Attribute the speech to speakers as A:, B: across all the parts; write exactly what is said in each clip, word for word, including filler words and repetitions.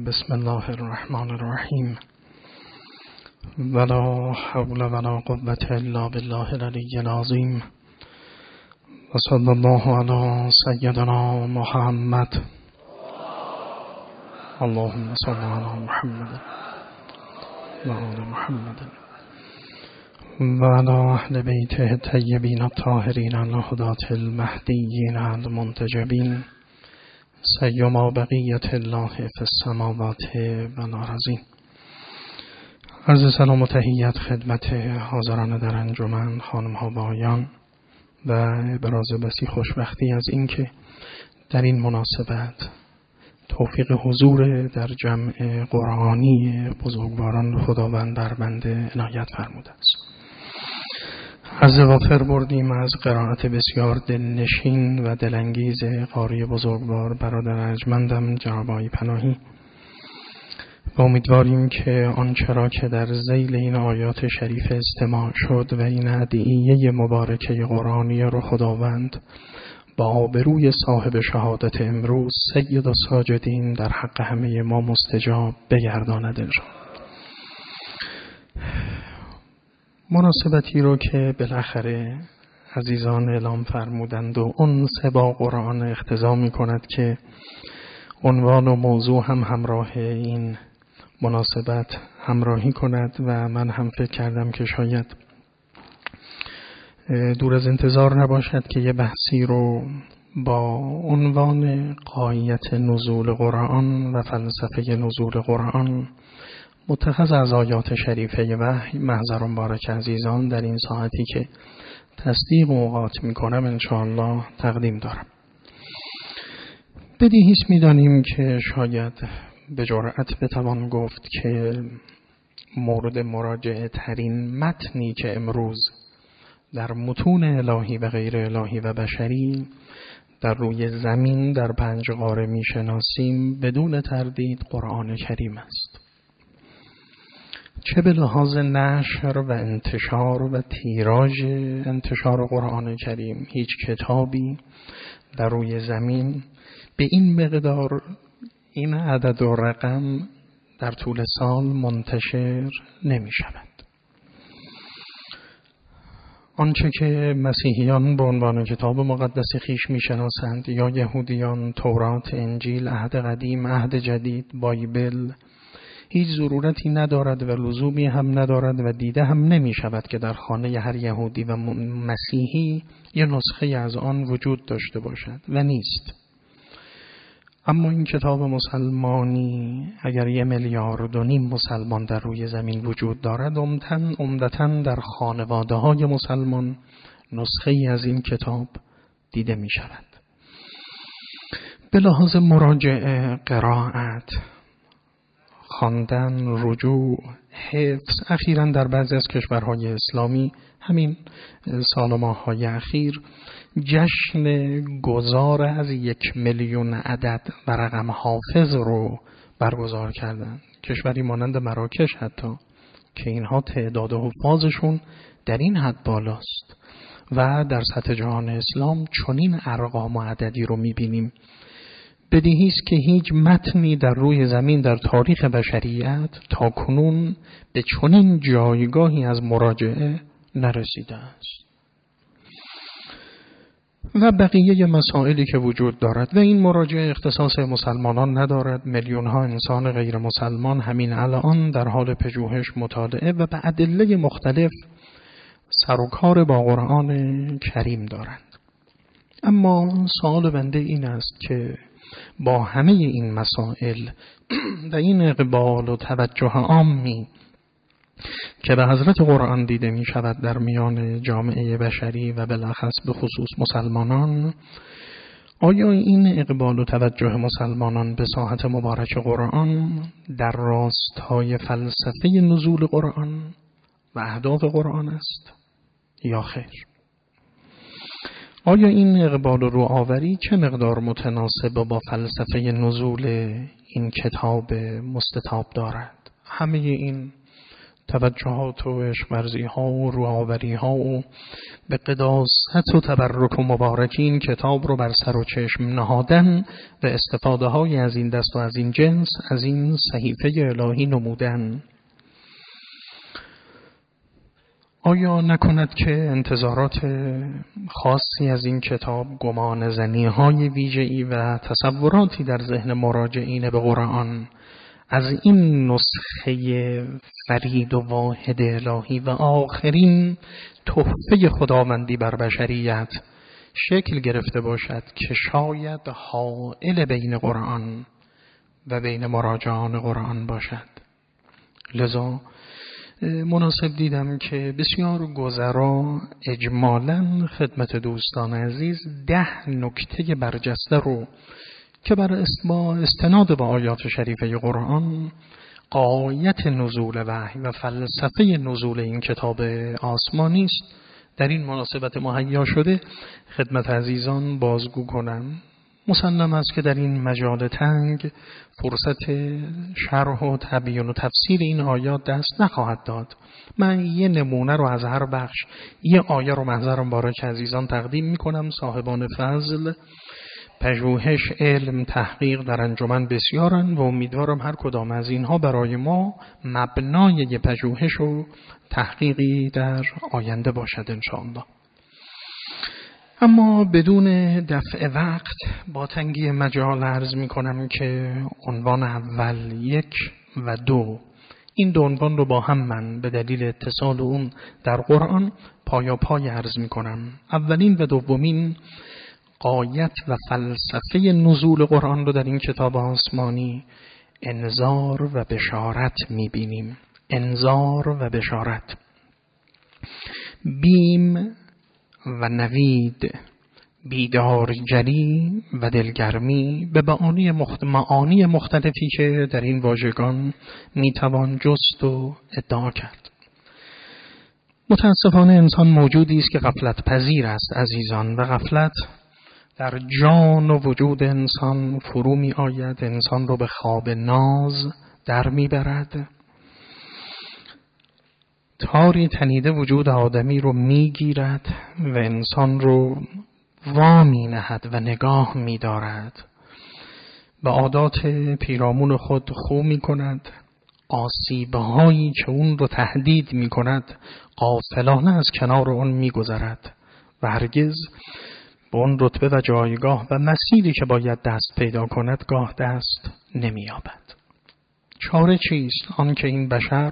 A: بسم الله الرحمن الرحیم ولا حول ولا قوة الا بالله العلی العظیم و صلی الله علی سیدنا محمد اللهم صل علی محمد و آل محمد و علی اهل بیته الطیبین الطاهرین الهداة المهدیین المنتجبین سیما بقیت الله فی السماوات و الارضین. عرض سلام و تحیت خدمت حاضران در انجمن، خانم ها و آقایان، و ابراز بسی خوشبختی از اینکه در این مناسبت توفیق حضور در جمع قرآنی بزرگواران خداوند بر بنده عنایت فرموده است. از وافر بردیم از قرائت بسیار دلنشین و دلانگیز قاری بزرگوار برادر ارجمندم جناب آقای پناهی و امیدواریم که آنچه را که در ذیل این آیات شریف استماع شد و این ادعیه مبارکه قرآنی رو خداوند با آبروی صاحب شهادت امروز سید الساجدین در حق همه ما مستجاب بگرداند انشاءالله. مناسبتی رو که بالاخره عزیزان اعلام فرمودند و اون سبا قرآن اقتضا می کند که عنوان و موضوع هم همراه این مناسبت همراهی کند و من هم فکر کردم که شاید دور از انتظار نباشد که یه بحثی رو با عنوان غایت نزول قرآن و فلسفه نزول قرآن متخذ از آیات شریفه وحی محضر مبارک عزیزان در این ساعتی که تصدیق و اوقات می کنم انشاءالله تقدیم دارم. بدیهیست می دانیم که شاید به جرأت بتوان گفت که مورد مراجعه ترین متنی که امروز در متون الهی و غیر الهی و بشری در روی زمین در پنج قاره می شناسیم بدون تردید قرآن کریم است. چه به لحاظ نشر و انتشار و تیراژ انتشار قرآن کریم هیچ کتابی در روی زمین به این مقدار، این عدد و رقم در طول سال منتشر نمی شود. آنچه که مسیحیان به عنوان کتاب مقدس خیش می شناسند یا یهودیان تورات، انجیل، عهد قدیم، عهد جدید، بایبل، هیچ ضرورتی ندارد و لزومی هم ندارد و دیده هم نمی شود که در خانه هر یهودی و مسیحی یه نسخه از آن وجود داشته باشد و نیست. اما این کتاب مسلمانی اگر یه میلیارد و نیم مسلمان در روی زمین وجود دارد، عمدتاً در خانواده های مسلمان نسخه ای از این کتاب دیده می شود. به لحاظ مراجعه، قرائت، خواندن، رجوع، حفظ، اخیراً در بعضی از کشورهای اسلامی همین سال و ماه‌های اخیر جشن گذار از یک میلیون عدد و رقم حافظ رو برگزار کردن. کشوری مانند مراکش حتی که اینها تعداد حفاظشون در این حد بالاست و در سطح جهان اسلام چنین ارقام و عددی رو می‌بینیم. بدیهیست که هیچ متنی در روی زمین در تاریخ بشریت تا کنون به چنین جایگاهی از مراجعه نرسیده است. و بقیه مسائلی که وجود دارد و این مراجعه اختصاص مسلمانان ندارد. میلیون ها انسان غیر مسلمان همین الان در حال پژوهش، مطالعه و به ادله مختلف سر و کار با قرآن کریم دارند. اما سوال بنده این است که با همه این مسائل و این اقبال و توجه عامی که به حضرت قرآن دیده می شود در میان جامعه بشری و بالاخص به خصوص مسلمانان، آیا این اقبال و توجه مسلمانان به ساحت مبارک قرآن در راستای فلسفه نزول قرآن و اهداف قرآن است یا خیر؟ آیا این اقبال و روآوری چه مقدار متناسب با فلسفه نزول این کتاب مستطاب دارد؟ همه این توجهات و عشق‌ورزی ها و روآوری ها و به قداست و تبرک و مبارکی این کتاب رو بر سر و چشم نهادن و استفاده های از این دست و از این جنس از این صحیفه الهی نمودن. آیا نکند که انتظارات خاصی از این کتاب گمان زنی های ویژه‌ای و تصوراتی در ذهن مراجعین به قرآن از این نسخه فرید و واحد الهی و آخرین تحفه خداوندی بر بشریت شکل گرفته باشد که شاید حائل بین قرآن و بین مراجعان قرآن باشد؟ لذا مناسب دیدم که بسیار گذرا اجمالاً خدمت دوستان عزیز ده نکته برجسته رو که بر استناد به آیات شریفه قرآن غایت نزول وحی و فلسفه نزول این کتاب آسمانی است در این مناسبت مهیا شده خدمت عزیزان بازگو کنم. مسلم است که در این مجال تنگ فرصت شرح و تبیین و تفسیر این آیات دست نخواهد داد. من یه نمونه رو از هر بخش یه آیه رو محضرم برای عزیزان تقدیم میکنم. صاحبان فضل، پژوهش، علم، تحقیق در انجمن بسیارن و امیدوارم هر کدام از اینها برای ما مبنای یه پژوهش و تحقیقی در آینده باشد انشاءالله. اما بدون دفع وقت با تنگی مجال عرض می کنم که عنوان اول، یک و دو، این دو عنوان رو با هم من به دلیل اتصال اون در قرآن پایا پای عرض می کنم. اولین و دومین غایت و فلسفه نزول قرآن رو در این کتاب آسمانی انذار و بشارت می بینیم. انذار و بشارت، بیم و نوید، بیدارگری و دلگرمی به معانی مخت... معانی مختلفی که در این واژگان میتوان جست و ادعا کرد. متاسفانه انسان موجودی است که غفلت پذیر است عزیزان و غفلت در جان و وجود انسان فرو می آید، انسان رو به خواب ناز در می برد، تاری تنیده وجود آدمی رو می گیرد و انسان رو وامی نهد و نگاه می دارد، به عادات پیرامون خود خو می کند، آسیبهایی که اون رو تهدید می کند غافلانه از کنار اون می گذرد و هرگز به اون رتبه و جایگاه و مسیری که باید دست پیدا کند گاه دست نمی یابد. چاره چیست؟ آن که این بشر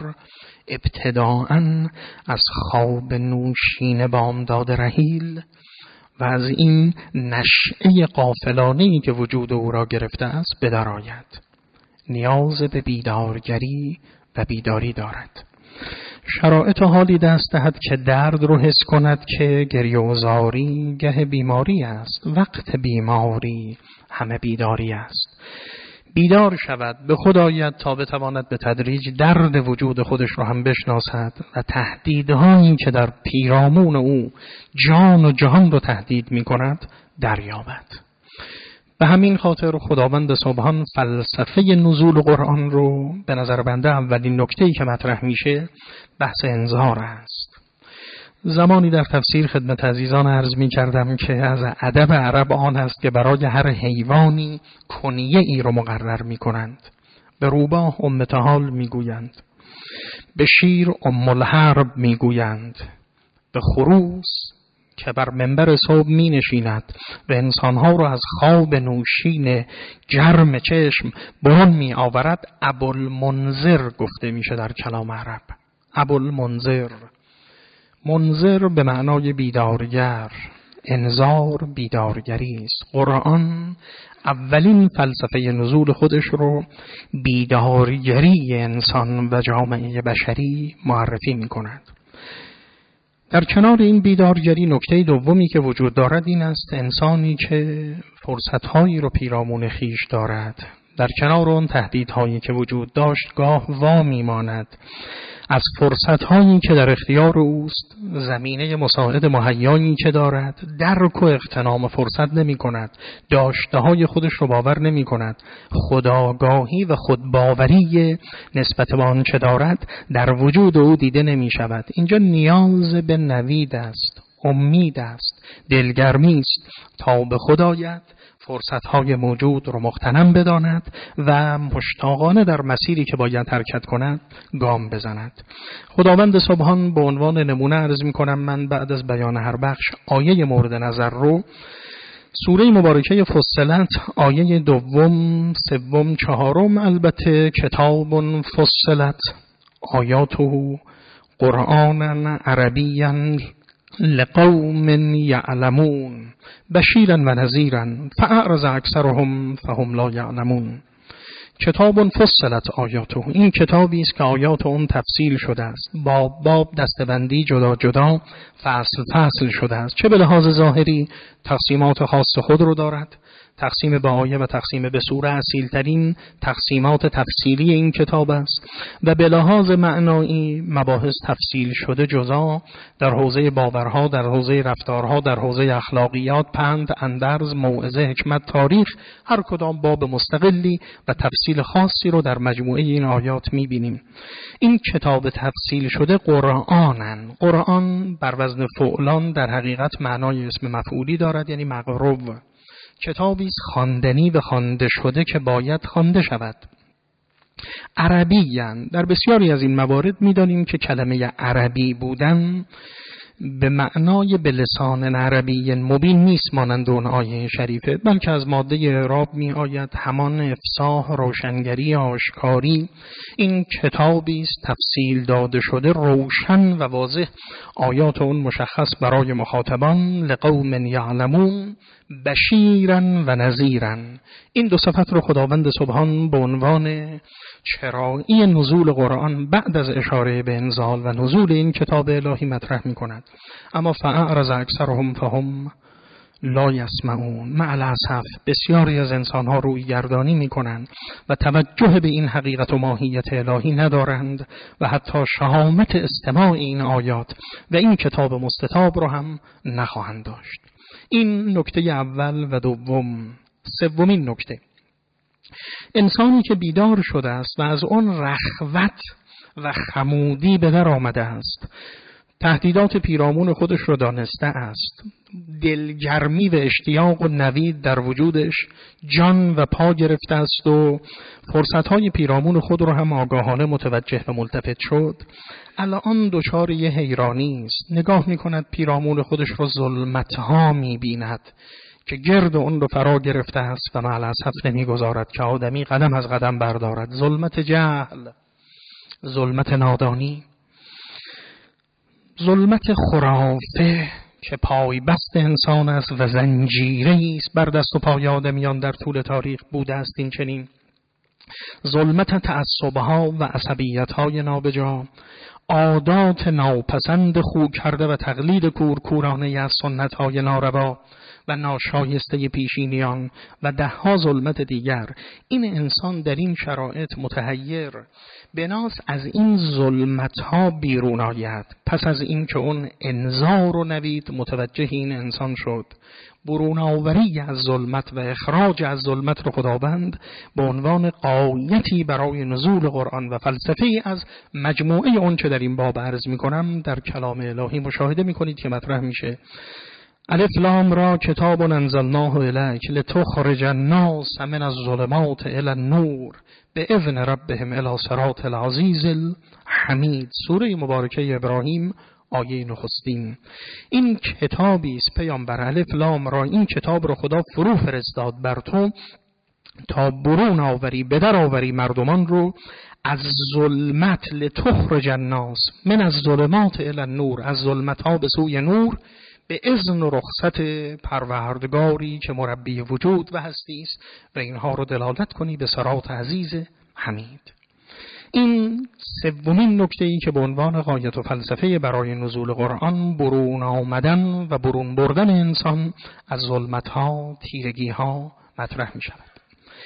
A: ابتداءً از خواب نوشین بامداد رحیل و از این نشأه غافلانه‌ای که وجود او را گرفته است بدرآید. نیاز به بیدارگری و بیداری دارد. شرایط حالی دست دهد که درد رو حس کند که گریه و زاری گه بیماری است، وقت بیماری همه بیداری است. بیدار شود، به خود آید تا بتواند به تدریج درد وجود خودش رو هم بشناسد و تهدیدهایی که در پیرامون او جان و جهان رو تهدید می کند دریابد. به همین خاطر خداوند سبحان فلسفه نزول قرآن رو به نظر بنده اولین نکته‌ای که مطرح میشه بحث انذار است. زمانی در تفسیر خدمت عزیزان عرض می کردم که از ادب عرب آن است که برای هر حیوانی کنیه ای رو مقرر می کنند. به روباه ام تهال می گویند، به شیر ام الحرب می گویند، به خروس که بر منبر صبح می نشیند و انسانها رو از خواب نوشین جرم چشم برون می آورد ابوالمنذر گفته میشه در کلام عرب. ابوالمنذر، منذر به معنای بیدارگر، انذار بیدارگری است. قرآن اولین فلسفه نزول خودش رو بیدارگری انسان و جامعه بشری معرفی می کند. در کنار این بیدارگری نکته دومی که وجود دارد این است انسانی که فرصت‌هایی رو پیرامون خیش دارد، در کنار اون تهدیدهایی که وجود داشت گاه وا می‌ماند، از فرصت‌هایی که در اختیار اوست، زمینه مساعد مهیایی که دارد، درک و اغتنام فرصت نمی‌کند، داشته‌های خودش رو باور نمی‌کند، خودآگاهی و خودباوری نسبت به آنچه دارد در وجود او دیده نمی‌شود. اینجا نیاز به نوید است، امید است، دلگرمی است تا به خود آید، فرصت‌های موجود رو مغتنم بداند و مشتاقانه در مسیری که باید حرکت کند گام بزند. خداوند سبحان به عنوان نمونه عرض می‌کنم من بعد از بیان هر بخش آیه مورد نظر رو سوره مبارکه فصلت آیه دوم، سوم، چهارم، البته کتاب فصلت آیاته قرآنا عربیا لقوم یعلمون بشیرا و نذیرا فاعرض اکثرهم فهم لا یعلمون. کتاب فصلت آیاته، این کتابی است که آیات اون تفصیل شده است، باب باب دستبندی جدا جدا فصل فصل شده است. چه به لحاظ ظاهری تقسیمات خاص خود رو دارد، تقسیم به آیه و تقسیم به سوره اصیل ترین تقسیمات تفصیلی این کتاب است و به لحاظ معنایی مباحث تفصیل شده جزا در حوزه باورها، در حوزه رفتارها، در حوزه اخلاقیات، پند، اندرز، موعظه، حکمت، تاریخ، هر کدام باب مستقلی و تفصیل خاصی رو در مجموعه این آیات می‌بینیم. این کتاب تفصیل شده قرآنن. قرآن بر وزن فعلان در حقیقت معنای اسم مفعولی دارد، یعنی مقروب. کتابی است خواندنی و خوانده شده که باید خوانده شود. عربی‌اند. در بسیاری از این موارد می‌دانیم که کلمه عربی بودن به معنای به لسان عربی مبین نیست مانند اون آیه شریفه، بلکه از ماده اعراب می آید، همان افصاح، روشنگری، آشکاری. این کتابی است تفصیل داده شده، روشن و واضح، آیات اون مشخص برای مخاطبان، لقوم یعلمون بشیرا و نذیرا. این دو صفت رو خداوند سبحان به عنوان چرایی نزول قرآن بعد از اشاره به انزال و نزول این کتاب الهی مطرح می کند. اما فاعرض اکثرهم فهم لا یسمعون. مع الاسف بسیاری از انسانها روی گردانی می کنند و توجه به این حقیقت و ماهیت الهی ندارند و حتی شهامت استماع این آیات و این کتاب مستطاب رو هم نخواهند داشت. این نکته اول و دوم. سومین نکته، انسانی که بیدار شده است و از اون رخوت و خمودی به در آمده است، تهدیدات پیرامون خودش رو دانسته است، دلگرمی و اشتیاق و نوید در وجودش جان و پا گرفته است و فرصتهای پیرامون خود رو هم آگاهانه متوجه و ملتفت شد، الان دچار یه حیرانی است. نگاه میکند پیرامون خودش رو ظلمتها میبیند که گرد اون رو فرا گرفته است و مع الاسف نمیگذارد که آدمی قدم از قدم بردارد. ظلمت جهل، ظلمت نادانی، ظلمت خرافه که پای بست انسان است و زنجیری است بر دست و پای آدمیان در طول تاریخ بوده است. این چنین ظلمت تعصبها و عصبیتهای نابجا، عادات ناپسند خو کرده و تقلید کورکورانه از سنتهای ناروا و ناشایسته پیشینیان و دهها ظلمت دیگر. این انسان در این شرایط متحیر بناس از این ظلمتها بیرون آید. پس از این که اون انذار و نوید متوجه این انسان شد، برون آوری از ظلمت و اخراج از ظلمت رو خداوند به عنوان غایتی برای نزول قرآن و فلسفه از مجموعه اون چه در این باب عرض میکنم در کلام الهی مشاهده میکنید که مطرح میشه. الف لام را کتاب انزلناه الیک لتخرج الناس من الظلمات الی النور باذن ربهم الی صراط العزیز الحمید. سوره مبارکه ابراهیم آیه نخستین. این کتابی است پیامبر، الف لام را، این کتاب رو خدا فرو فرستاد بر تو تا برون آوری، بدر آوری مردمان رو از ظلمت، لتخرج الناس من الظلمات الی النور، از ظلمت ها به سوی نور، به اذن و رخصت پروردگاری که مربی وجود و هستی است و اینها رو دلالت کنی به صراط عزیز حمید. این سومین نکته‌ای که به عنوان غایت و فلسفه برای نزول قرآن برون آمدن و برون بردن انسان از ظلمت‌ها، تیرگی‌ها مطرح می شود.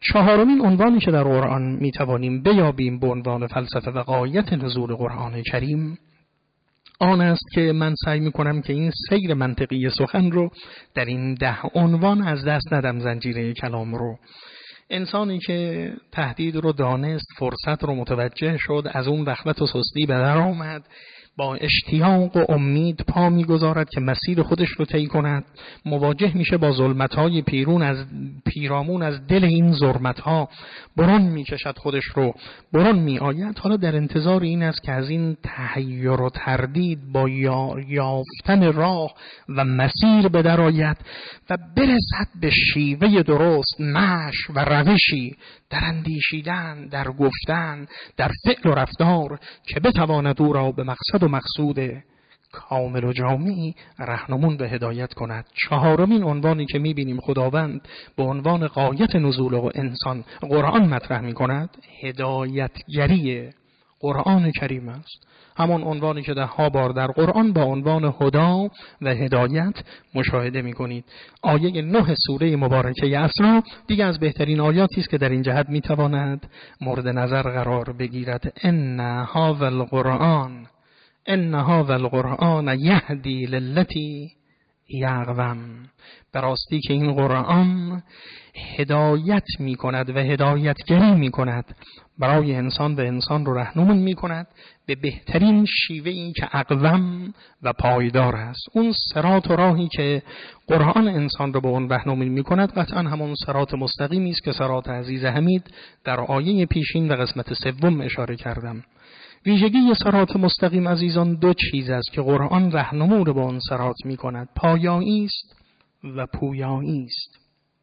A: چهارمین عنوانی که در قرآن میتوانیم بیابیم به عنوان فلسفه و غایت نزول قرآن کریم آن است که من سعی میکنم که این سیر منطقی سخن رو در این ده عنوان از دست ندم. زنجیره کلام رو انسانی که تهدید رو دانست، فرصت رو متوجه شد، از اون رغبت و سستی به در آمد، با اشتیاق و امید پا میگذارد که مسیر خودش رو طی کند، مواجه میشه با ظلمت‌های پیرون از پیرامون از دل این ظلمت‌ها، برون میکشد خودش رو، برون میآید. حالا در انتظار این است که از این تحیر و تردید با یافتن راه و مسیر به در آید و برسد به شیوه درست، مشی و روشی در اندیشیدن، در گفتن، در فعل و رفتار که بتواند او را به مقصد و مقصود کامل و جامعی رهنمون به هدایت کند. چهارمین عنوانی که میبینیم خداوند به عنوان غایت نزول و انسان قرآن مطرح میکند، هدایتگری قرآن کریم است. همون عنوانی که ده ها بار در قرآن با عنوان هدا و هدایت مشاهده میکنید. آیه نه سوره مبارکه اسراء دیگه از بهترین آیاتی است که در این جهت میتواند مورد نظر قرار بگیرد. ان هذا القرآن ان هذا القرآن یهدی للتی هی اقوم. به راستی که این قرآن هدایت می کند و هدایتگری می کند، برای انسان و انسان رو رهنمون می کند به بهترین شیوه این که اقوم و پایدار است. اون صراط و راهی که قرآن انسان رو به اون رهنمون می کند قطعا همون صراط مستقیمی است که صراط عزیز حمید در آیه پیشین و قسمت سوم اشاره کردم. ویژگی صراط مستقیم عزیزان دو چیز است که قرآن رهنمون رو به اون صراط می کند: پایایی است و پویایی است.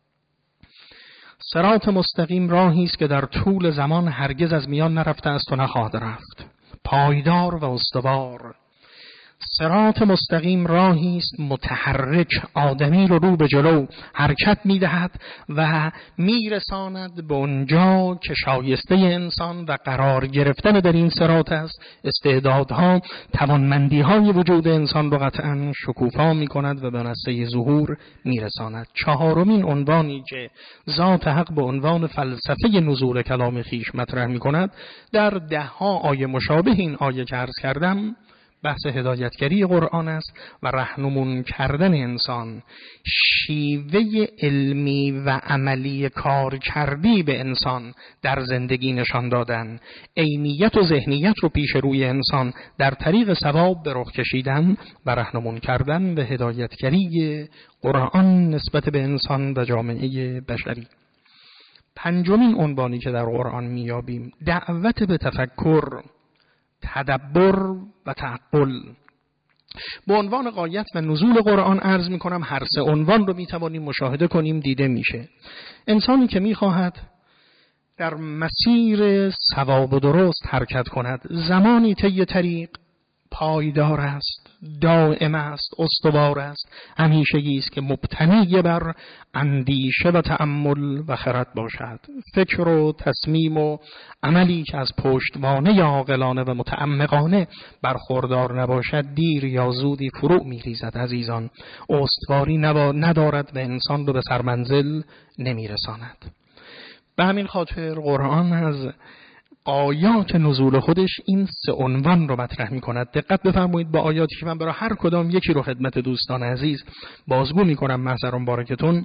A: صراط مستقیم راهی است که در طول زمان هرگز از میان نرفته است و نخواهد رفت، پایدار و استوار. صراط مستقیم راهی است متحرک، آدمی رو رو به جلو حرکت می‌دهد و میرساند به اونجا که شایسته انسان و قرار گرفتن در این صراط است. استعدادها، توانمندی‌های وجود انسان رو قطعاً شکوفا می‌کند و به نقطه ظهور میرساند. چهارمین عنوانی که ذات حق به عنوان فلسفه نزول کلام خویش مطرح می‌کند در ده ها آیه مشابه این آیه که عرض کردم، بحث هدایتگری قرآن است و رهنمون کردن انسان، شیوه علمی و عملی کار کردی به انسان در زندگی نشان دادن، عینیت و ذهنیت رو پیش روی انسان در طریق ثواب به رخ کشیدن و رهنمون کردن به هدایتگری قرآن نسبت به انسان و جامعه بشری. پنجمین عنوانی که در قرآن میابیم دعوت به تفکر، تدبر و تعقل. به عنوان غایت و نزول قرآن عرض می کنم هر سه عنوان رو می توانیم مشاهده کنیم، دیده میشه. انسانی که می خواهد در مسیر صواب و درست حرکت کند، زمانی طی طریق پایدار است، دائم است، استوار است، همیشگی است که مبتنی بر اندیشه و تأمل و خرد باشد. فکر و تصمیم و عملی که از پشتوانه عاقلانه و متعمقانه برخوردار نباشد دیر یا زودی فرو می‌ریزد عزیزان، استواری ندارد و انسان رو به سرمنزل نمی‌رساند. به همین خاطر قرآن از آیات نزول خودش این سه عنوان رو مطرح می کند. دقت بفرمایید با آیاتی که من برای هر کدام یکی رو خدمت دوستان عزیز بازگو می کنم محضر مبارکتون.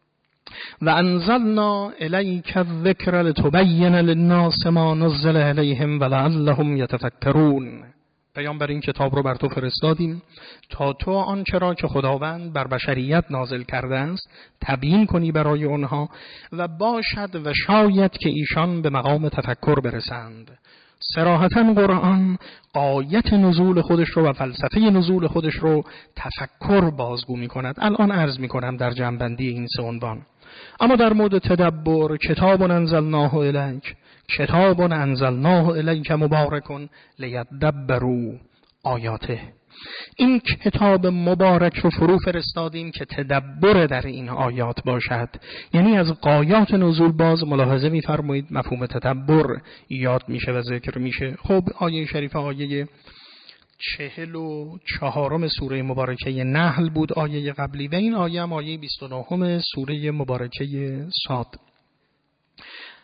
A: و انزلنا الیک الذکر لتبین للناس ما نزل الیهم ولعلهم یتفکرون. پیامبر این کتاب رو بر تو فرستادیم تا تو آنچه را که خداوند بر بشریت نازل کرده است تبیین کنی برای آنها و باشد و شاید که ایشان به مقام تفکر برسند. صراحتاً قرآن غایت نزول خودش رو و فلسفه نزول خودش رو تفکر بازگو می کند. الان عرض می کنم در جنبندی این سه عنوان. اما در مورد تدبر، کتاب انزلناه الیک، کتاب انزلناه الیک مبارک لیدبروا آیاته. این کتاب مبارک رو فرو فرستادیم که تدبر در این آیات باشد. یعنی از غایات نزول باز ملاحظه می‌فرمایید مفهوم تدبر یاد میشه و ذکر میشه. خب آیه شریفه آیه چهل و چهارم سوره مبارکه نحل بود آیه قبلی و این آیه هم آیه بیست و نهم سوره مبارکه صاد.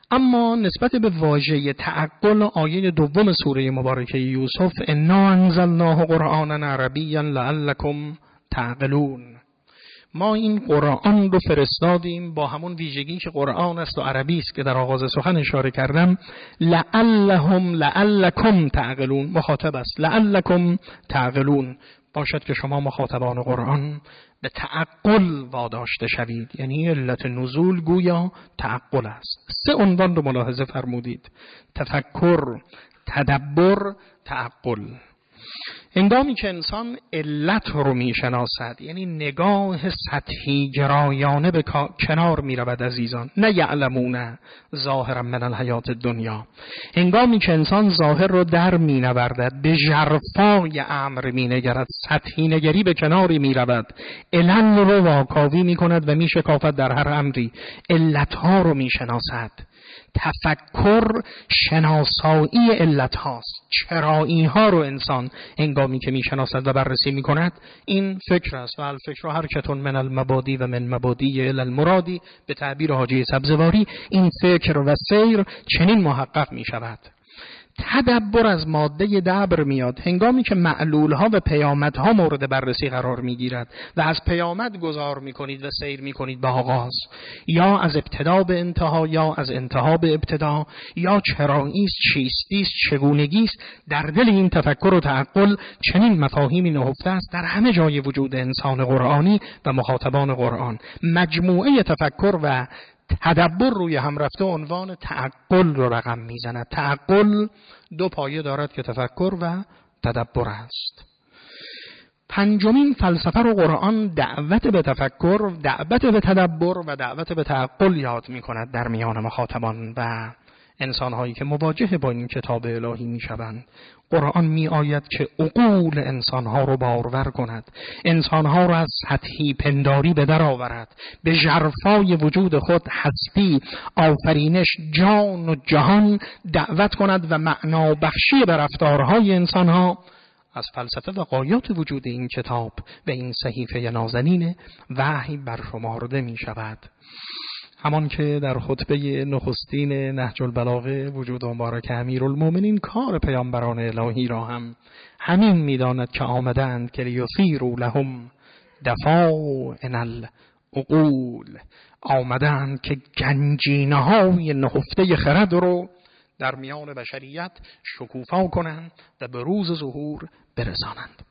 A: اما نسبت به واژه تعقل آیه دوم سوره مبارکه یوسف انا انزلناه قرآنا عربیا لعلکم تعقلون، ما این قرآن رو فرستادیم با همون ویژگی که قرآن است و عربی است که در آغاز سخن اشاره کردم، لعلهم لعلکم تعقلون، مخاطب است لعلکم تعقلون، باشد که شما مخاطبان قرآن به تعقل واداشته شوید. یعنی علت نزول گویا تعقل است. سه عنوان رو ملاحظه فرمودید: تفکر، تدبر، تعقل. هنگامی که انسان علت رو میشناسد، یعنی نگاه سطحی گرایانه به کنار میرود عزیزان، نه یعلمون ظاهرا من الحیات دنیا، هنگامی که انسان ظاهر رو در مینوردد، به ژرفای امر مینگرد، سطحی نگری به کناری میرود، علل رو واکاوی میکند و میشکافد در هر امری، علتها رو میشناسد. تفکر شناسایی علت هاست، چرایی ها رو انسان هنگامی که می شناسد و بررسی می کند این فکر است. و الفکر حرکتون من المبادی و من مبادی الی المرادی، به تعبیر حاجی سبزواری این فکر و سیر چنین محقق می شود. تدبر از ماده دبر میاد هنگامی که معلولها و پیامدها مورد بررسی قرار میگیرد و از پیامد گذار میکنید و سیر میکنید به آغاز، یا از ابتدا به انتها یا از انتها به ابتدا، یا چراییست، چیستیست، چگونگیست. در دل این تفکر و تعقل چنین مفاهیمی نهفته است در همه جای وجود انسان قرآنی و مخاطبان قرآن. مجموعه تفکر و تدبر روی هم رفته عنوان تعقل رو رقم میزند. تعقل دو پایه دارد که تفکر و تدبر است. پنجمین فلسفه رو قرآن دعوت به تفکر، دعوت به تدبر و دعوت به تعقل یاد میکند در میان مخاطبان و انسان‌هایی که مواجه با این کتاب الهی میشوند. قرآن می آید که عقول انسان‌ها رو بارور کند، انسان‌ها رو از سطحی پنداری به در آورد، به ژرفای وجود خود هستی، آفرینش، جان و جهان دعوت کند و معنا بخشی به رفتارهای انسان‌ها از فلسفه و غایات وجود این کتاب و این صحیفه نازنین وحی برشمارده می شود. همان که در خطبه نخستین نهج البلاغه وجود مبارک امیرالمومنین کار پیامبران الهی را هم همین می‌داند که آمدند که لیثیروا لهم دفائن العقول، آمدند که گنجینه‌های نهفته خرد رو در میان بشریت شکوفا کنند و به روز ظهور برسانند.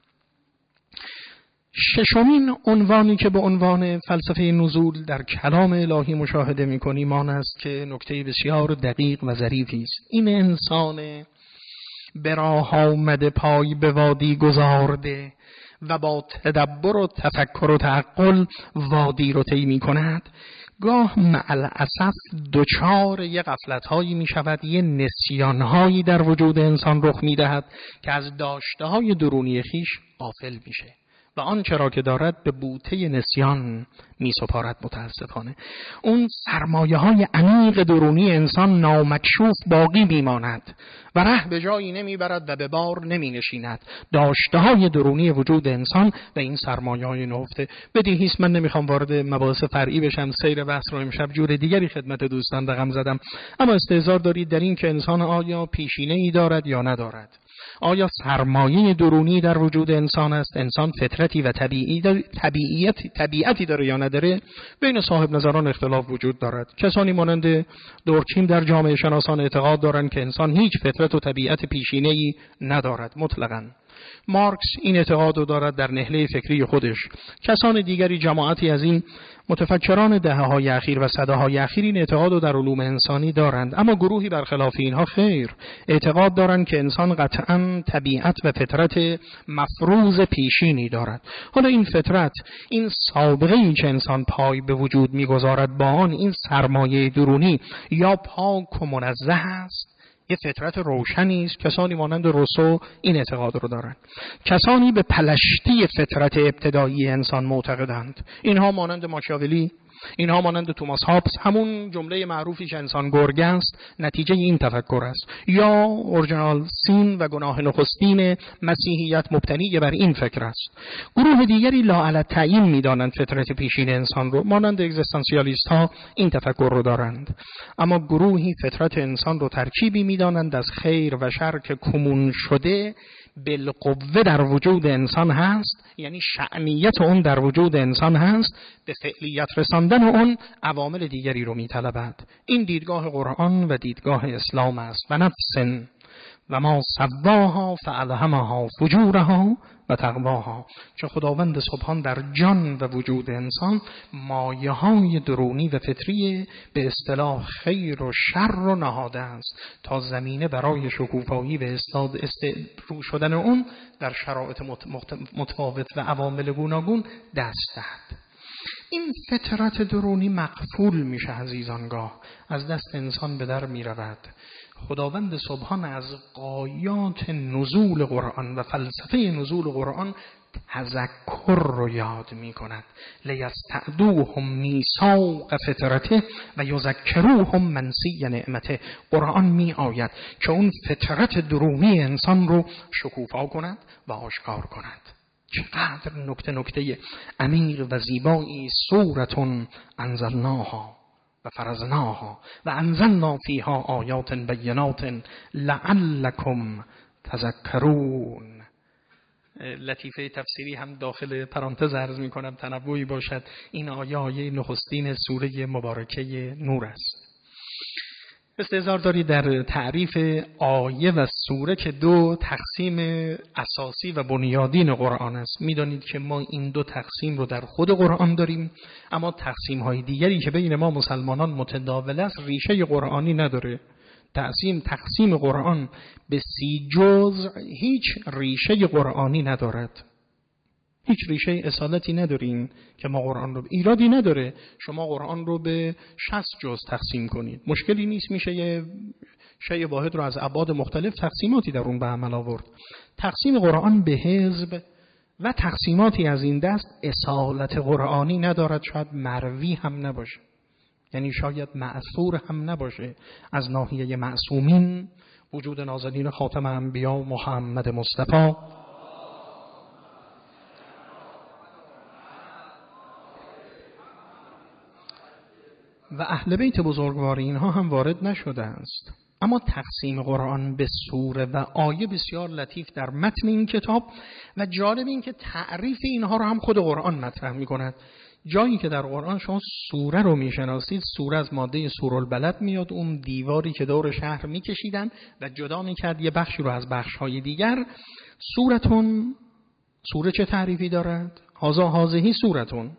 A: ششمین عنوانی که به عنوان فلسفه نزول در کلام الهی مشاهده می‌کنیم آن است که نکته بسیار دقیق و ظریفی است. این انسان به راه آمده پای به وادی گذارده و با تدبر و تفکر و تعقل وادی رو طی می‌کند، گاه مع الاسف دچار یه غفلت‌هایی می‌شود، یه نسیان‌هایی در وجود انسان رخ می‌دهد که از داشته‌های درونی خیش غافل میشه و آنچه را که دارد به بوته نسیان می سپارد. متاسفانه اون سرمایه های عمیق درونی انسان نامکشوف باقی می ماند و ره به جایی نمی برد و به بار نمی نشیند. داشته های درونی وجود انسان و این سرمایه های نهفته. بدیهیست من نمیخوام وارد مباحث فرعی بشم، سیر بحث رو امشب جور دیگری خدمت دوستان رقم زدم، اما استحضار دارید در این که انسان آیا پیشینه ای دارد یا ندارد، آیا سرمایه درونی در وجود انسان است، انسان فطرتی و طبیعی در طبیعیت طبیعتی داره یا نداره. بین صاحب نظران اختلاف وجود دارد. کسانی مانند دورکیم در جامعه شناسان اعتقاد دارند که انسان هیچ فطرت و طبیعت پیشینه‌ای ندارد مطلقاً. مارکس این اعتقاد رو دارد در نهله فکری خودش. کسان دیگری، جماعتی از این متفکران دهه‌های اخیر و صده‌های اخیر این اعتقاد رو در علوم انسانی دارند، اما گروهی برخلاف اینها خیر، اعتقاد دارند که انسان قطعاً طبیعت و فطرت مفروض پیشینی دارد. حالا این فطرت، این سابقه‌ای که انسان پای به وجود می‌گذارد با آن این سرمایه درونی یا پاک و منزه است، یه فطرت روشنی است. کسانی مانند روسو این اعتقاد رو دارند. کسانی به پلشتی فطرت ابتدایی انسان معتقدند. اینها مانند ماکیاولی اینها مانند توماس هابس، همون جمله معروفی که انسان گرگ است نتیجه این تفکر است، یا اورجینال سین و گناه نخستین مسیحیت مبتنی بر این فکر است. گروه دیگری لاعلی تعیین می‌دانند فطرت پیشین انسان رو، مانند اگزیستانسیالیست ها این تفکر رو دارند. اما گروهی فطرت انسان رو ترکیبی می‌دانند از خیر و شر که کمون شده بالقوه در وجود انسان هست، یعنی شأنیت اون در وجود انسان هست، به فعلیت رساندن اون عوامل دیگری رو می‌طلبد. این دیدگاه قرآن و دیدگاه اسلام است. و نفس و ما سواها فالهمها فجورها و تقواها، که خداوند سبحان در جان و وجود انسان مایه های درونی و فطری به اصطلاح خیر و شر رو نهاده است تا زمینه برای شکوفایی و استاد استعرو شدن اون در شرایط متفاوت و عوامل گوناگون دست دهد. این فطرت درونی مقفول میشه عزیزانگاه، از دست انسان به در میرود. خداوند سبحان از غایات نزول قرآن و فلسفه نزول قرآن تذکر رو یاد می کند. لیستعدوهم میثاق فطرته و یذکروهم منسی نعمته. قرآن می آید که اون فطرت درونی انسان رو شکوفا کند و آشکار کند. چقدر نکته نکته عمیق و زیبایی. سورة انزلناها و فرضناها و انزلنا فیها آیات بینات لعلکم تذکرون. لطیفه تفسیری هم داخل پرانتز عرض می کنم تنوعی باشد. این آیه آیه نخستین سوره مبارکه نور است. استظهار داری در تعریف آیه و سوره که دو تقسیم اساسی و بنیادین قرآن است. میدانید که ما این دو تقسیم رو در خود قرآن داریم، اما تقسیم های دیگری که بین ما مسلمانان متداول است ریشه قرآنی نداره. تقسیم تقسیم قرآن به سی جزء هیچ ریشه قرآنی ندارد. هیچ ریشه اصالتی نداریم که ما قرآن رو، ایرادی نداره شما قرآن رو به شصت جزء تقسیم کنید، مشکلی نیست، میشه یه شیء واحد رو از ابعاد مختلف تقسیماتی در اون به عمل آورد. تقسیم قرآن به حزب و تقسیماتی از این دست اصالت قرآنی ندارد، شاید مروی هم نباشه، یعنی شاید معصور هم نباشه از ناحیه معصومین. وجود نازنین خاتم انبیا محمد مصطفی و اهل بیت بزرگوار اینها هم وارد نشده است. اما تقسیم قرآن به سوره و آیه بسیار لطیف در متن این کتاب و جالب این که تعریف اینها رو هم خود قرآن مطرح می کند. جایی که در قرآن شما سوره رو میشناسید، سوره از ماده سورالبلد میاد، اون دیواری که دور شهر میکشیدن و جدا میکرد یه بخشی رو از بخشهای دیگر. سورتون، سوره چه تعریفی دارد؟ هازا هازهی سورتون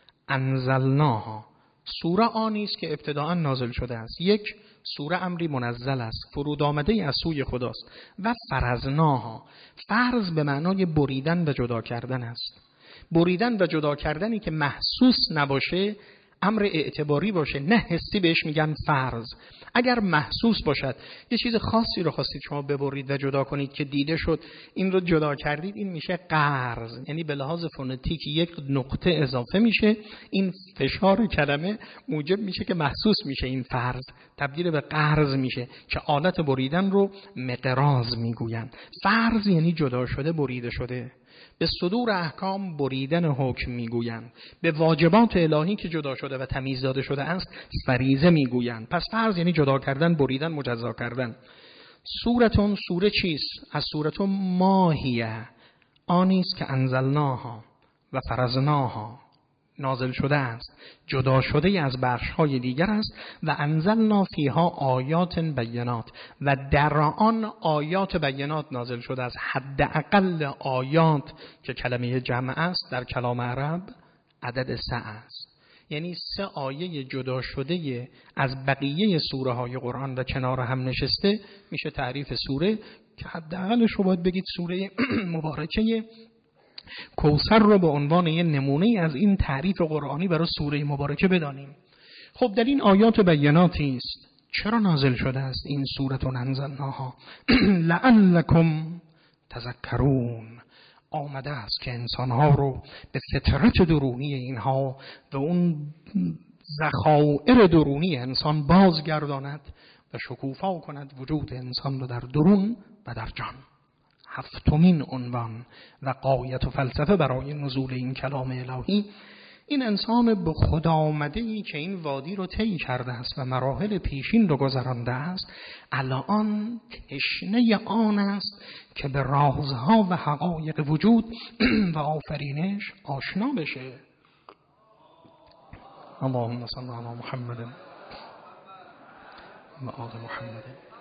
A: انزلناها. سوره آنی است که ابتداء نازل شده است. یک، سوره امری منزل است، فرود آمده از سوی خداست. و فرضناها، فرض به معنای بریدن و جدا کردن است. بریدن و جدا کردنی که محسوس نباشه، امر اعتباری باشه، نه حسی، بهش میگن فرض. اگر محسوس باشد، یه چیز خاصی رو خواستید شما ببرید و جدا کنید که دیده شد، این رو جدا کردید، این میشه قرض. یعنی به لحاظ فونتیک یک نقطه اضافه میشه، این فشار کلمه موجب میشه که محسوس میشه، این فرض تبدیل به قرض میشه که آلت بریدن رو مقراض میگوین. فرض یعنی جدا شده، بریده شده. به صدور احکام بریدن حکم میگویند. به واجبات الهی که جدا شده و تمیز داده شده است فریضه میگویند. پس فرض یعنی جدا کردن، بریدن، مجزا کردن. سورتون، سوره چیست؟ از سورتون ماهیه، آنیست که انزلناها و فرضناها، نازل شده است، جدا شده از بخش‌های دیگر است. و انزلنا فیها آیات بینات، و در آن آیات بینات نازل شده است. حداقل آیات که کلمه جمع است در کلام عرب عدد سه است، یعنی سه آیه جدا شده از بقیه سوره های قرآن و کنار هم نشسته میشه تعریف سوره، که حداقلش رو باید بگید سوره مبارکه کوثر رو به عنوان یه نمونه از این تعریف قرآنی برای سوره مبارکه بدانیم. خب در این آیات بیناتی است. چرا نازل شده است این سورة انزلناها؟ لعلکم تذکرون. آمده است که انسانها رو به فطرت درونی اینها و اون ذخایر درونی انسان بازگرداند و شکوفا کند وجود انسان را در درون و در جان. هفتمین عنوان و غایت و فلسفه برای نزول این کلام الهی، این انسان به خدا آمده‌ای که این وادی رو طی کرده است و مراحل پیشین رو گذرانده است، الان تشنه آن است که به رازها و حقایق وجود و آفرینش آشنا بشه. اللهم صل علی محمد و آل محمد.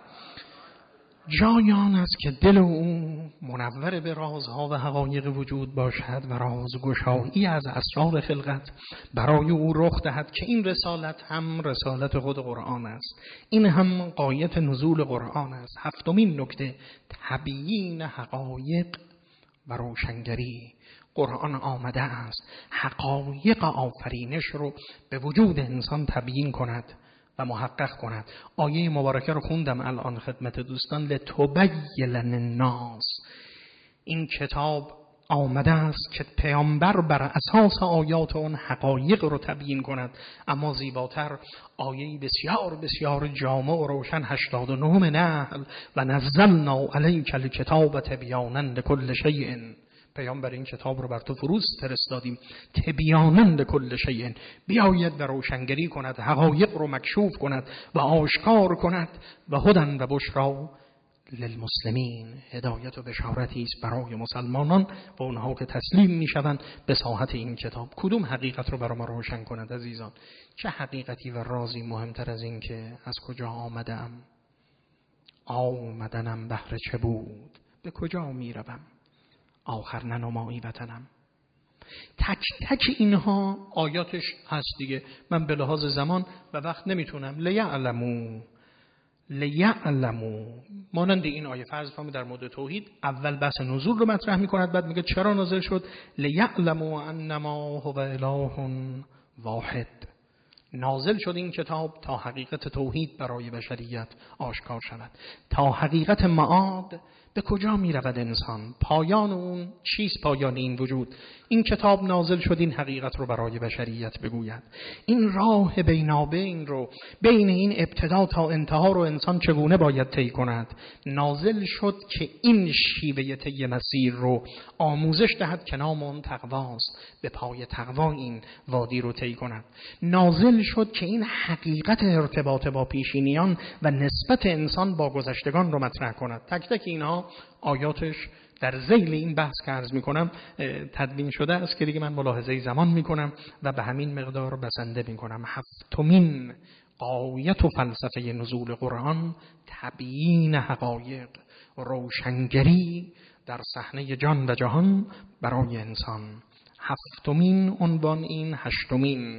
A: جای آن است که دل او منور به رازها و حقایق وجود باشد و رازگشایی از اسرار خلقت برای او رخ دهد که این رسالت هم رسالت خود قرآن است. این هم غایت نزول قرآن است. هفتمین نکته، تبیین حقایق و روشنگری. قرآن آمده است حقایق آفرینش رو به وجود انسان تبیین کند و محقق کند. آیه مبارکه رو خوندم الان خدمت دوستان، لتبین الناس. این کتاب آمده است که پیامبر بر اساس آیات اون حقایق رو تبیین کند. اما زیباتر آیه بسیار بسیار جامع و روشن هشتاد و نه نحل، و نزلنا علیک الکتاب تبیانا لکل شیء. پیامبر این کتاب رو بر تو فروز فرستادیم تبیانا لکل شیء، بیاید و روشنگری کند، حقایق رو مکشوف کند و آشکار کند. و هدی و بشری للمسلمین، هدایت و بشارتی است برای مسلمانان و اونها که تسلیم میشوند به ساحت این کتاب. کدوم حقیقت رو برای ما روشن کند عزیزان؟ چه حقیقتی و رازی مهمتر از این که از کجا آمدم، آمدنم بهر چه بود، به کجا میروم، آخر ننمایی وطنم. تک تک اینها آیاتش هست دیگه. من به لحاظ زمان و وقت نمیتونم. لیعلمو لیعلمو مانند این آیه فرض فرمود در مورد توحید اول بحث نزول رو مطرح میکند، بعد میگه چرا نازل شد. لیعلمو انما هو اله واحد. نازل شد این کتاب تا حقیقت توحید برای بشریت آشکار شود، تا حقیقت معاد، به کجا می رود انسان، پایان اون چیست، پایان این وجود. این کتاب نازل شد این حقیقت رو برای بشریت بگوید. این راه بینابین رو بین این ابتدا تا انتها رو انسان چگونه باید طی کند. نازل شد که این شیوه طی مسیر رو آموزش دهد که نام اون تقواست، به پای تقوا این وادی رو طی کند. نازل شد که این حقیقت ارتباط با پیشینیان و نسبت انسان با گذشتگان رو مطرح کند. تک تک اینها آیاتش در ذیل این بحث که عرض میکنم تدوین شده است که دیگه من ملاحظه زمان میکنم و به همین مقدار بسنده میکنم. هفتمین غایت و فلسفه نزول قرآن، تبیین حقایق، روشنگری در صحنه جان و جهان برای انسان. هفتمین عنوان این. هشتمین،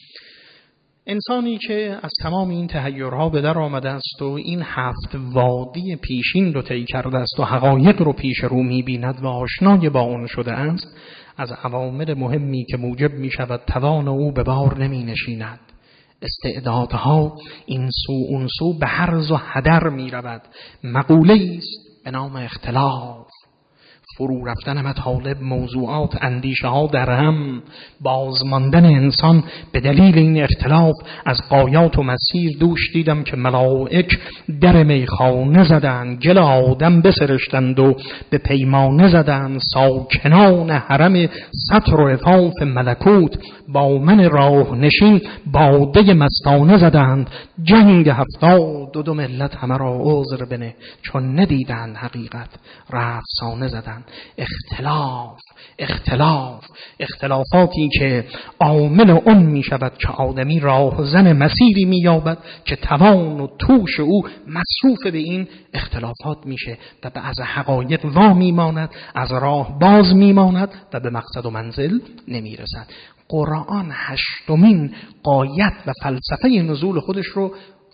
A: انسانی که از تمام این تحیرها به در آمده است و این هفت وادی پیشین رو طی کرده است و حقایق رو پیش رو می‌بیند و آشنای با اون شده است، از عوامل مهمی که موجب می‌شود توان او به بار نمی‌نشیند. استعدادها این سو اون سو به هرز و هدر می‌رود. مقوله است به نام اختلاف. فرو رفتن مطالب، موضوعات، اندیشه ها در هم، بازماندن انسان به دلیل این اختلاف. از غایات و مسیر دوش دیدم که ملائک در میخانه زدند، گل آدم بسرشتند و به پیمانه زدند. ساکنان حرم ستر و عفاف ملکوت با من راه نشین باده مستانه زدند. جنگ هفتاد دو, دو ملت همه را عذر بنه، چون ندیدند حقیقت رفسانه زدند. اختلاف اختلاف اختلافاتی که عامل اون می شود که آدمی راه زن مسیری می یابد که توان و توش او مصروف به این اختلافات میشه و به از حقایق وا می ماند، از راه باز می ماند و به مقصد و منزل نمی رسد. قرآن هشتمین غایت و فلسفه نزول خودش رو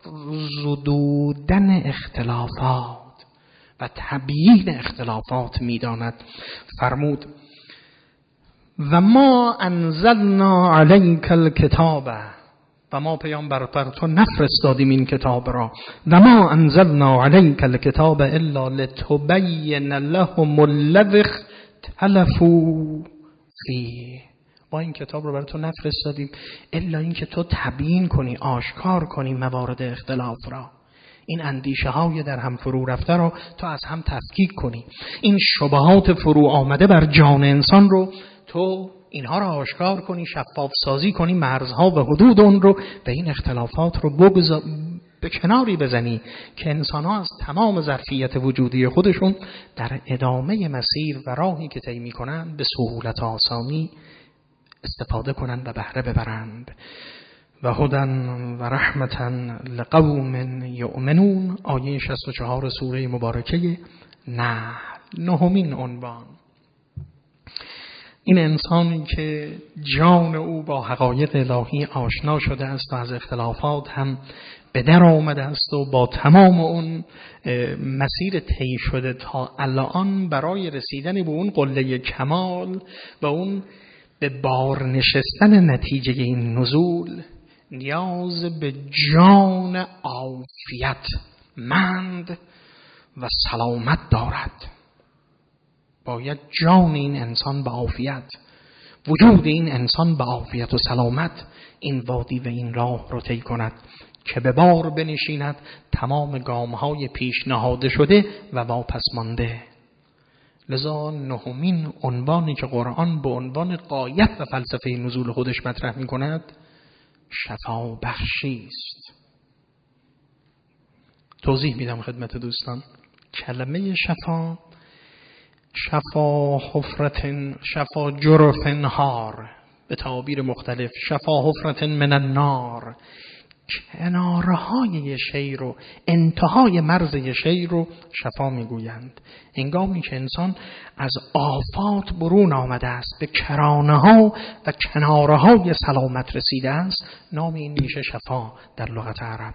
A: زدودن اختلافات و تبیین اختلافات می‌داند. فرمود و ما انزلنا علیک الکتاب، و ما پیامبر بر تو نفرستادیم این کتاب را. و ما انزلنا علیک الکتاب الا لتبین لهم الذی اختلفوا فیه ما این کتاب رو برای تو نفرستادیم الا این که تو تبیین کنی، آشکار کنی موارد اختلاف را، این اندیشه های در هم فرو رفته رو تو از هم تفکیک کنی، این شبهات فرو آمده بر جان انسان رو تو اینها رو آشکار کنی، شفاف سازی کنی، مرزها و حدود اون رو و این اختلافات رو بگذار به کناری بزنی که انسان ها از تمام ظرفیت وجودی خودشون در ادامه مسیر و راهی که طی می‌کنند به سهولت و آسانی استفاده کنند و بهره ببرند. و هدن و رحمتن لقوم یؤمنون، آیه شصت و چهار سوره مبارکه نحل. نهمین عنوان، این انسانی که جان او با حقایق الهی آشنا شده است و از اختلافات هم به در آمده است و با تمام اون مسیر طی شده تا الان برای رسیدن به اون قله کمال و اون به بار نشستن نتیجه این نزول نیاز به جان عافیت مند و سلامت دارد. باید جان این انسان به عافیت، وجود این انسان به عافیت و سلامت این وادی و این راه رو طی کند که به بار بنشیند تمام گام‌های پیش نهاده شده و واپس مانده. لذا نهمین عنوانی که قرآن به عنوان غایت و فلسفه نزول خودش مطرح می‌کند شفا بخشی است. توضیح میدم خدمت دوستان. کلمه شفا، شفا حفرت، شفا جرف هار، به تعابیر مختلف شفا حفرت من النار، کنارهای یه شی رو، انتهای مرز یه شی رو شفا میگویند. هنگامی که انسان از آفات برون آمده است، به کرانه ها و کناره های سلامت رسیده است، نام این میشه شفا در لغت عرب.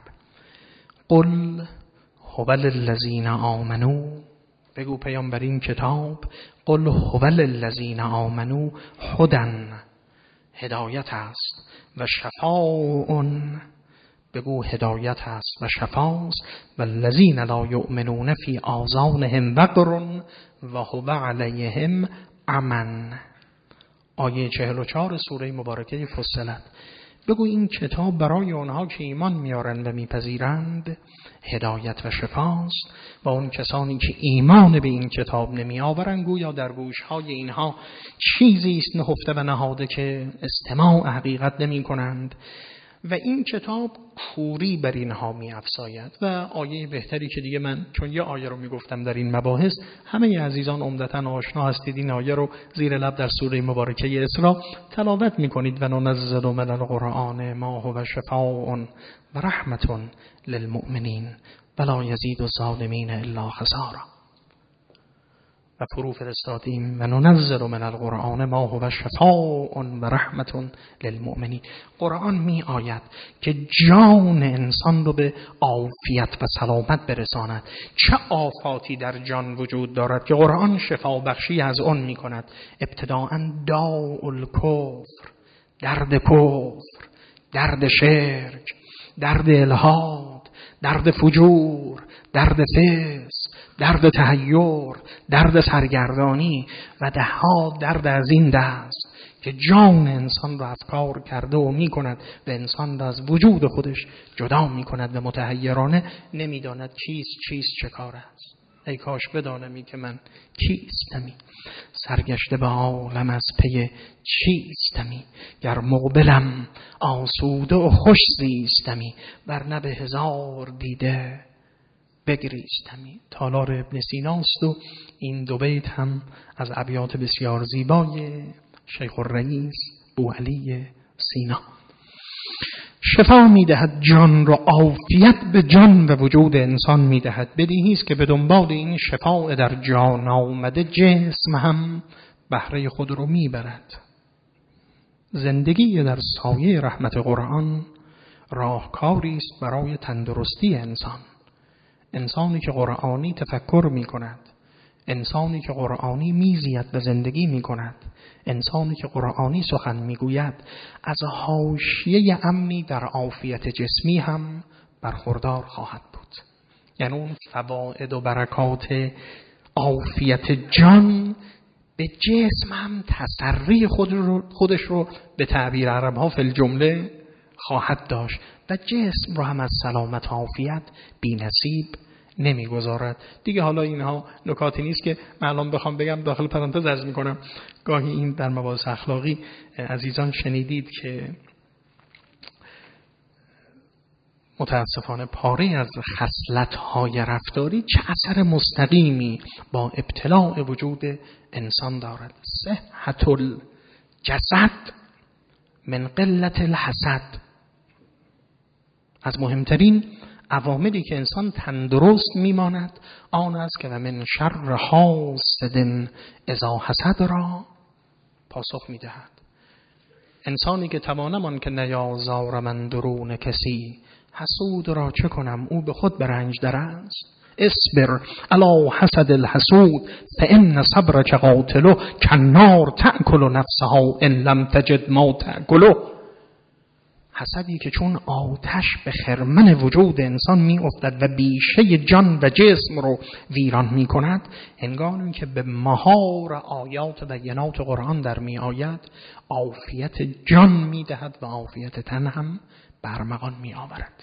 A: قل هو للذین آمنو، بگو پیامبر این کتاب، قل هو للذین آمنو هدن، هدایت است، و شفاء، بگو هدایت است و شفاست، و الذین لا یؤمنون فی آذانهم وقر و هو علیهم عمى. آیه چهل و چهار سوره مبارکه فصلت. بگو این کتاب برای آنها که ایمان میارند و میپذیرند هدایت و شفاست، و اون کسانی که ایمان به این کتاب نمی آورند گویا در گوشهای اینها چیزی است نهفته و نهاده که استماع حقیقت نمی کنند و این کتاب کوری بر اینها می افزاید. و آیه بهتری که دیگه من چون یه آیه رو می گفتم در این مباحث، همه عزیزان عمدتاً آشنا هستید، این آیه رو زیر لب در سوره مبارکه اسراء تلاوت می کنید. و ننزل من القرآن ما هو شفاء و رحمت للمؤمنین ولا یزید الظالمین الا خسارا. و فرو فرستادیم و ننزل من القرآن ما هو شفاء و رحمت للمؤمنین. قرآن می آید که جان انسان رو به عافیت و سلامت برساند. چه آفاتی در جان وجود دارد که قرآن شفا بخشی از آن می کند. ابتداءً داء الکفر، درد کفر، درد شرک، درد الحاد، درد فجور، درد فسق، درد تحیر، درد سرگردانی و ده ها درد از این دست که جان انسان را افکار کرده و می کند و انسان را از وجود خودش جدا می کند و متحیرانه نمی داند چیست چیست چه کار است. ای کاش بدانمی که من کیستمی، سرگشته به عالم از پی چیستمی، گر مقبلم آسوده و خوش زیستمی، ورنه به هزار دیده بگریستمی. تالار ابن سیناست و این دو بیت هم از ابیات بسیار زیبای شیخ الرئیس بوعلی سینا. شفا میدهد جان را، عافیت به جان و وجود انسان میدهد. بدیهی است که به دنبال این شفاء در جان آمده جسم هم بهره خود رو میبرد. زندگی در سایه رحمت قرآن راهکاری است برای تندرستی انسان. انسانی که قرآنی تفکر می کند، انسانی که قرآنی میزید و زندگی می کند، انسانی که قرآنی سخن می گوید، از حاشیه امنی در عافیت جسمی هم برخوردار خواهد بود. یعنی اون فواید و برکات عافیت جان به جسم هم تسری خود رو خودش رو به تعبیر عرب ها فی الجمله خواهد داشت و جسم رو هم از سلامت و عافیت بی نصیب نمیگذارد. دیگه حالا اینها نکاتی نیست که من الان بخوام بگم، داخل پرانتز عرض میکنم گاهی این در مباحث اخلاقی عزیزان شنیدید که متاسفانه پاره از خصلت‌های رفتاری چه اثر مستقیمی با ابتلاع وجود انسان دارد. صحت الجسد من قلت الحسد. از مهمترین عواملی که انسان تندرست میماند آن است که و من شر حاسد اذا حسد را پاسخ میدهد. انسانی که توانمان که نیازار من درون کسی، حسود را چه کنم او به خود برنج در است. اصبر علی حسد الحسود فان صبرک قاتله کالنار تأکل نفسها ان لم تجد ما تأکله. حسدی که چون آتش به خرمن وجود انسان می افتد و بیشه جان و جسم رو ویران می کند، هنگامی که به مهار آیات و بینات قرآن در می آید عافیت جان می دهد و عافیت تن هم برمغان می آورد.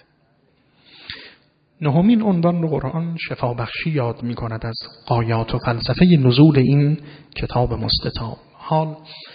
A: نهمین عنوان رو قرآن شفا بخشی یاد می کند از غایات و فلسفه نزول این کتاب مستطاب. حال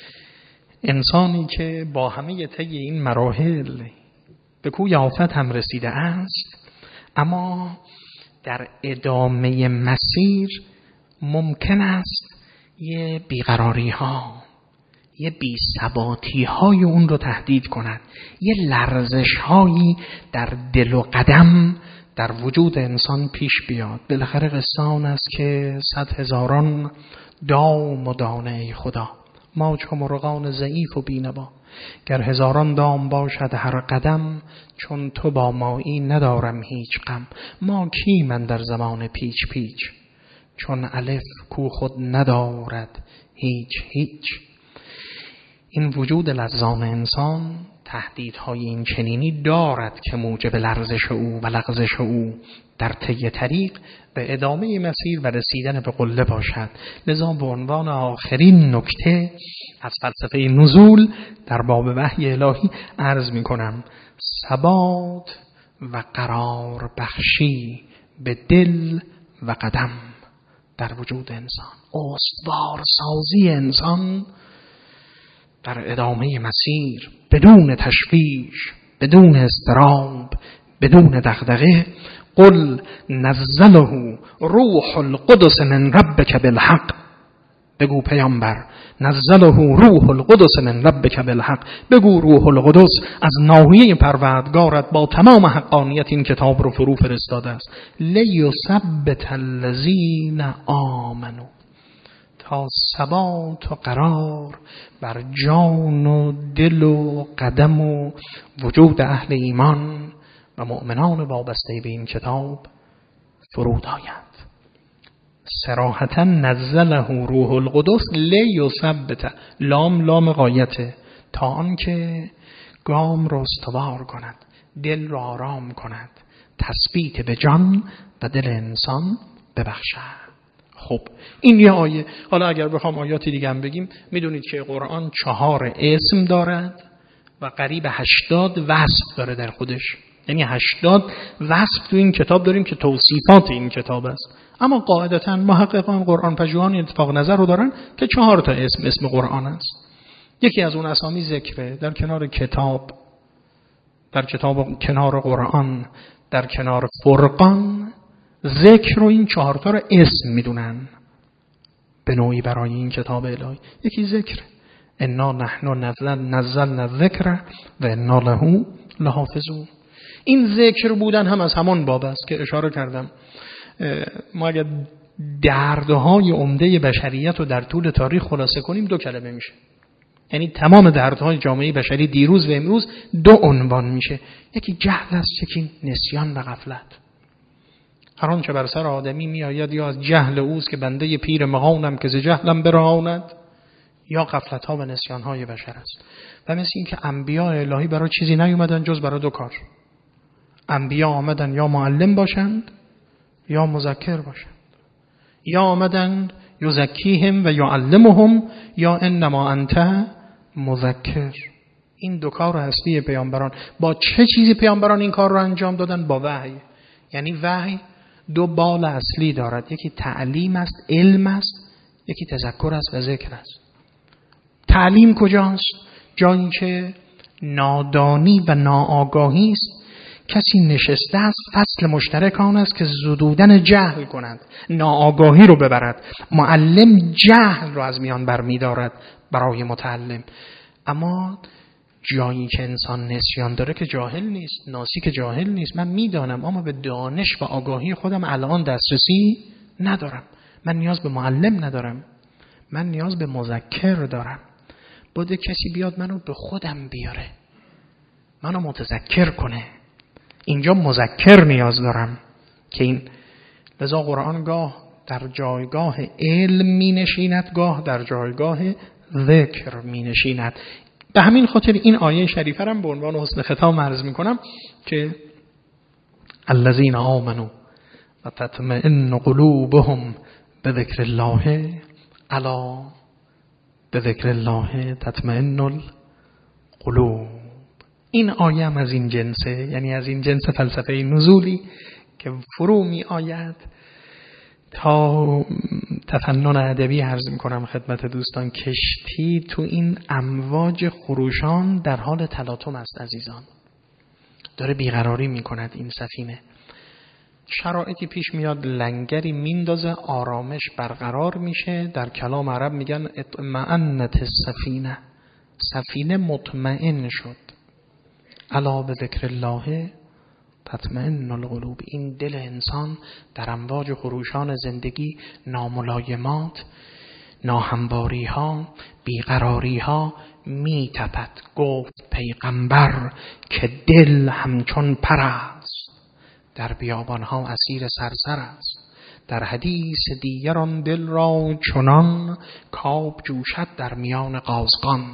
A: انسانی که با همه طی این مراحل به کوی آفت هم رسیده است، اما در ادامه مسیر ممکن است یه بیقراری ها، یه بی‌ثباتی های اون رو تهدید کند، یه لرزش هایی در دل و قدم در وجود انسان پیش بیاد. بالاخره قصه آن است که صد هزاران دام و دانه ای خدا، ما چو مرغان ضعیف و بینوا، گر هزاران دام باشد هر قدم، چون تو با مایی ندارم هیچ غم. ما کی من در زمان پیچ پیچ، چون الف کو خود ندارد هیچ هیچ. این وجود لرزان انسان تهدیدهای این چنینی دارد که موجب لرزش او و لغزش او در طی طریق به ادامه مسیر و رسیدن به قله باشد. لذا به عنوان آخرین نکته از فلسفه نزول در باب وحی الهی عرض می کنم ثبات و قرار بخشی به دل و قدم در وجود انسان، استوار سازی انسان در ادامه مسیر بدون تشویش، بدون اضطراب، بدون دغدغه. قل نزله روح القدس من ربک بالحق. بگو پیامبر نزله روح القدس من ربک بالحق، بگو روح القدس از ناحیه پروردگارت با تمام حقانیت این کتاب رو فرو فرستاده است. لیثبت الذین آمنوا، تا ثبات و قرار بر جان و دل و قدم و وجود اهل ایمان و مؤمنان وابسته به این کتاب فرود آید. صراحتا نزله روح القدس لیثبت، لام لام غایته، تا آنکه گام را استوار کند، دل را آرام کند، تثبیت به جان و دل انسان ببخشد. خب این یه آیه. حالا اگر بخوام آیاتی دیگه هم بگیم، میدونید که قرآن چهار اسم دارد و قریب هشتاد وصف داره در خودش. یعنی هشتاد وصف تو این کتاب داریم که توصیفات این کتاب است. اما قاعدتاً محققان قرآن پژوهان اتفاق نظر رو دارن که چهار تا اسم اسم قرآن است. یکی از اون اسامی ذکره، در کنار کتاب، در کتاب کنار قرآن، در کنار فرقان، ذکر رو این چهار تا رو اسم میدونن به نوعی برای این کتاب الهی. یکی ذکر، انا نحن نزلنا الذکر و انا له لحافظون. این ذکر بودن هم از همان باب است که اشاره کردم. ما اگر دردهای عمده بشریت رو در طول تاریخ خلاصه کنیم دو کلمه میشه. یعنی تمام دردهای جامعه بشری دیروز و امروز دو عنوان میشه. یکی جهل است، یکی نسیان و غفلت. هر آنچه بر سر آدمی می آید یا از جهل اوست که بنده پیر مغانم که ز جهلم برهاند، یا غفلت ها و نسیان های بشر است. و مثل این که انبیاء الهی برای چیزی نیومدن جز برای دو کار. انبیاء آمدن یا معلم باشند یا مذکر باشند، یا آمدن یزکیهم و یعلمهم یا انما انت مذکر. این دو کار اصلی پیامبران. با چه چیزی پیامبران این کار رو انجام دادن؟ با وحی. یعنی وحی دو بال اصلی دارد، یکی تعلیم است، علم است، یکی تذکر است و ذکر است. تعلیم کجاست؟ جایی که نادانی و ناآگاهی است. کسی نشسته است، فصل مشترک آن است که زدودن جهل کند، ناآگاهی رو ببرد. معلم جهل رو از میان برمی دارد برای متعلم. اما جایی که انسان نسیان داره که جاهل نیست، ناسی که جاهل نیست. من میدانم اما به دانش و آگاهی خودم الان دسترسی ندارم. من نیاز به معلم ندارم، من نیاز به مذکر دارم. باید کسی بیاد منو به خودم بیاره، منو متذکر کنه. اینجا مذکر نیاز دارم که این لذا قرآن گاه در جایگاه علم می نشیند، گاه در جایگاه ذکر می نشیند. به همین خاطر این آیه شریفه هم به عنوان حسن ختام عرض می کنم که الذین آمنوا و تطمئن قلوبهم بذکر الله الا بذکر الله تطمئن القلوب. این آیه هم از این جنسه، یعنی از این جنس فلسفه نزولی که فرو می آید. تا تفنن ادبی عرض می کنم خدمت دوستان، کشتی تو این امواج خروشان در حال تلاطم است عزیزان، داره بیقراری می کند این سفینه. شرایطی پیش میاد، لنگری میندازه، آرامش برقرار میشه. در کلام عرب میگن اطمئنت السفینه، سفینه مطمئن شد. الا به ذکر الله تطمئن القلوب. این دل انسان در امواج خروشان زندگی، ناملایمات، ناهمواری ها، بیقراری ها می تپد. گفت پیغمبر که دل همچون پر است، در بیابان ها اسیر سرسر است. در حدیث دیگران دل را چنان کآب جوشد در میان قازغان.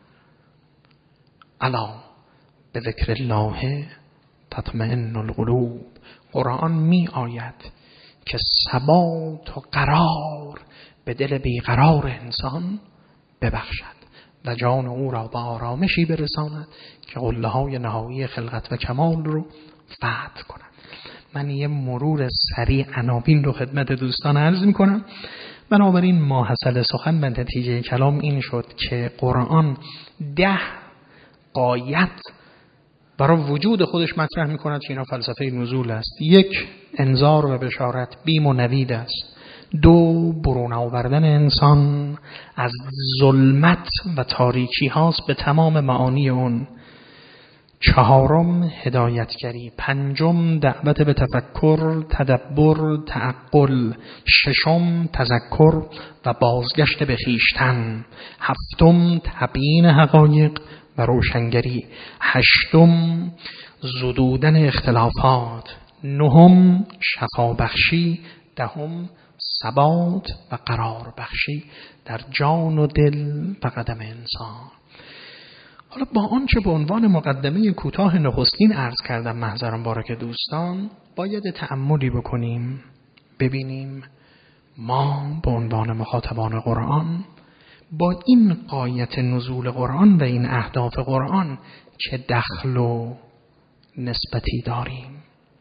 A: الا به ذکر الله تطمئن القلوب. قرآن می آید که ثبات و قرار به دل بیقرار انسان ببخشد و جان او را به آرامشی برساند که قله های نهایی خلقت و کمال رو فتح کند. من یه مرور سریع عناوین رو خدمت دوستان عرض می کنم. بنابراین ماحصل سخن به نتیجه کلام این شد که قرآن ده غایت برای وجود خودش مطرح می کند که اینا فلسفه نزول است. یک، انذار و بشارت، بیم و نوید است. دو، برون آوردن انسان از ظلمت و تاریکی هاست به تمام معانی اون. چهارم، هدایتگری. پنجم، دعوت به تفکر، تدبر، تعقل. ششم، تذکر و بازگشت به خویشتن. هفتم، تبیین حقایق و روشنگری. هشتم، زدودن اختلافات. نهم، شفا بخشی. دهم، ثبات و قرار بخشی در جان و دل و قدم انسان. حالا با آنچه به عنوان مقدمه کوتاه نخستین عرض کردم محضران بارک دوستان، باید تأملی بکنیم، ببینیم ما به عنوان مخاطبان قرآن با این غایت نزول قرآن و این اهداف قرآن چه دخل و نسبتی داریم.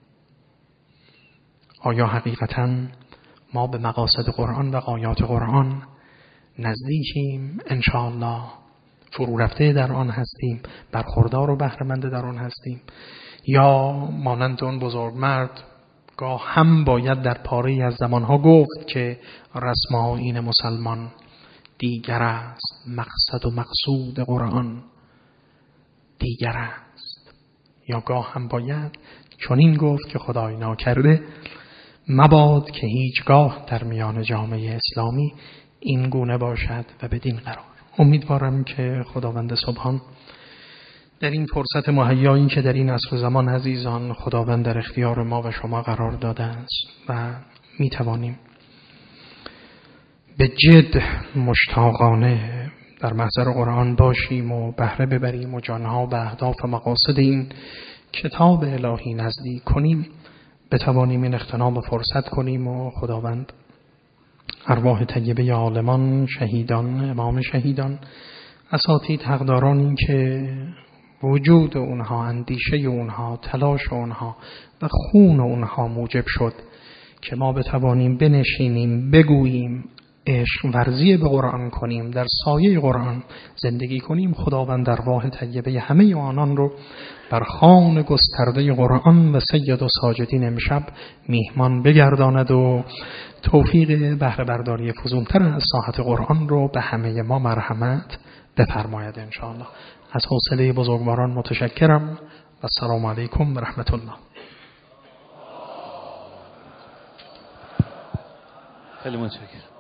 A: آیا حقیقتاً ما به مقاصد قرآن و غایات قرآن نزدیکیم؟ انشاءالله فرو رفته در آن هستیم، برخوردار و بهره‌مند در آن هستیم، یا مانند اون بزرگمرد گاه هم باید در پاره‌ای از زمانها گفت که رسم آیین مسلمان دیگر است، مقصد و مقصود قرآن دیگر است. یا گاه هم باید چنین گفت که خدای ناکرده مباد که هیچگاه در میان جامعه اسلامی این گونه باشد و بدین قرار. امیدوارم که خداوند سبحان در این فرصت مهیایی که در این عصر زمان عزیزان خداوند در اختیار ما و شما قرار داده است و می توانیم به جد مشتاقانه در محضر قرآن باشیم و بهره ببریم و جانها به اهداف و مقاصد این کتاب الهی نزدیک کنیم، بتوانیم این اغتنام فرصت کنیم و خداوند ارواح طیبه عالمان، شهیدان، امام شهیدان، اساتید حقداران که وجود اونها، اندیشه اونها، تلاش اونها و خون اونها موجب شد که ما بتوانیم بنشینیم، بگوییم، عشق ورزی به قرآن کنیم، در سایه قرآن زندگی کنیم. خداوند ارواح طیبه همه آنان رو بر خوان گسترده قرآن و سید و ساجدین امشب میهمان بگرداند و توفیق بهره برداری فزونتر از ساحت قرآن رو به همه ما مرحمت بفرماید انشاءالله. از حوصله بزرگواران متشکرم و السلام علیکم و رحمت الله.
B: خیلی متشکرم.